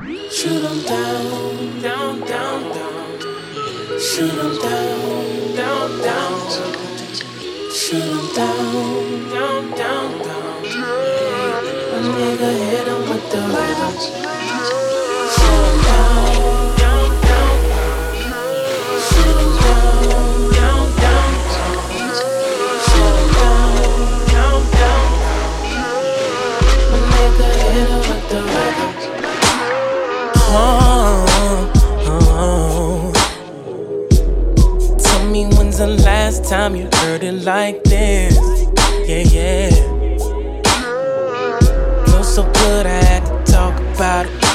Shoot 'em down, down, down, down. Shoot 'em down, down, down. Shoot 'em down, down, down, down. A nigga hit 'em with the rhythm. Shoot 'em down, down, down, down. Shoot 'em down, down, down, down. Shoot 'em down, down, down, down. A nigga hit 'em with the rhythm. Tell me when's the last time you heard it like this? Yeah, yeah. Feels so good I had to talk about it.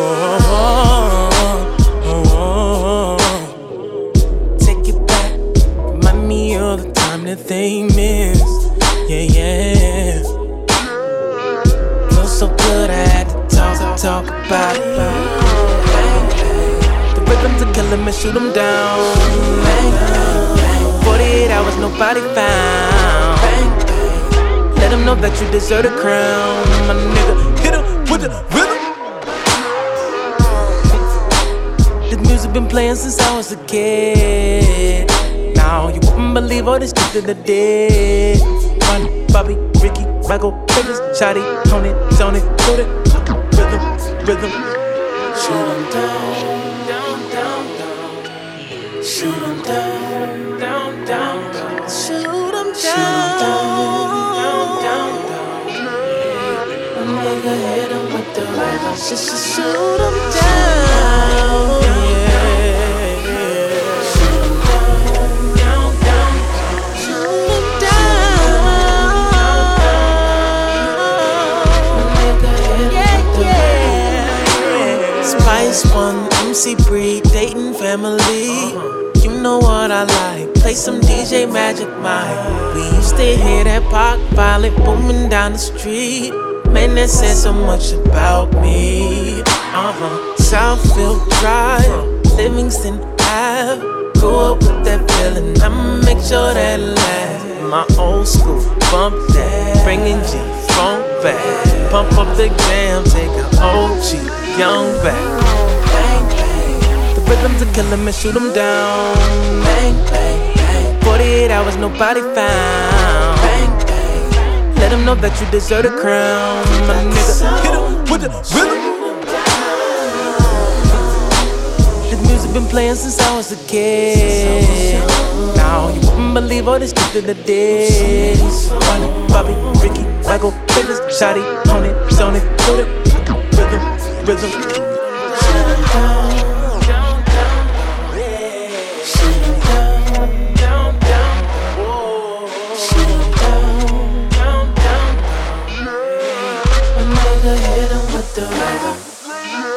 Take it back, remind me of the time that they missed. Yeah, yeah. Feels so good I had to talk about it. The rhythms are killing me, shoot 'em down. 48 hours, nobody found. Let 'em know that you deserve a crown. My nigga, hit 'em with the rhythm. This music been playing since I was a kid. Now you wouldn't believe all this shit that I did. Ronnie, Bobby, Ricky, Michael, Davis, Shotty, Tony, Tony, put it, rhythm, rhythm. Shoot 'em down, down, down, down. Shoot 'em down, down, down, down. Shoot 'em down, down, down, down. A nigga hit 'em with the rhythm. Just shoot 'em down, yeah. Shoot 'em down, down, down. Shoot 'em down. A nigga hit 'em with the rhythm. Spice One, MC Breed, Dayton family. You know what I like. Play some DJ Magic Mike. We used to hear that Pac violent booming down the street. Man, that said so much about me. Southfield Drive, Livingston Ave. Grew up with that feeling, I'ma make sure that lasts. My old school, bump that, bringing G, funk back. Pump up the jam, take an OG, young back. Bang, bang. The rhythms are killing me, shoot 'em down. Bang, bang, bang. 48 hours, nobody found. Bang, bang. Let 'em know that you deserve a crown. My nigga, hit 'em with the rhythm. This music been playing since I was a kid. Now you wouldn't believe all this shit that I did. Ronnie, Bobby, Ricky, Michael, Davis, Shotty, Tony, Tony, put it, rhythm, rhythm. Shoot 'em down, down, down. Shoot 'em down, down, down. Shoot 'em down, down, down. A nigga hit 'em with the rhythm.